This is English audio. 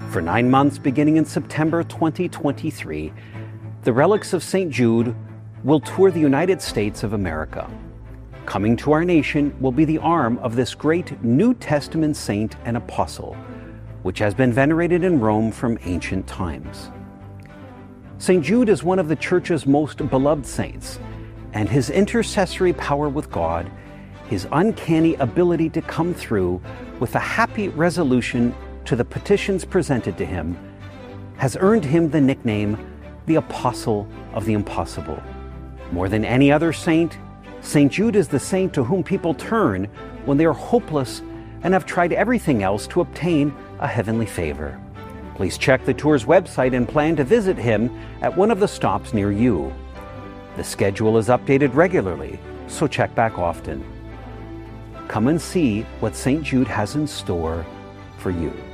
For 9 months beginning in September 2023, the Relics of St. Jude will tour the United States of America. Coming to our nation will be the arm of this great New Testament saint and apostle, which has been venerated in Rome from ancient times. St. Jude is one of the Church's most beloved saints, and his intercessory power with God, his uncanny ability to come through with a happy resolution to the petitions presented to him, has earned him the nickname, the Apostle of the Impossible. More than any other saint, St. Jude is the saint to whom people turn when they are hopeless and have tried everything else to obtain a heavenly favor. Please check the tour's website and plan to visit him at one of the stops near you. The schedule is updated regularly, so check back often. Come and see what St. Jude has in store for you.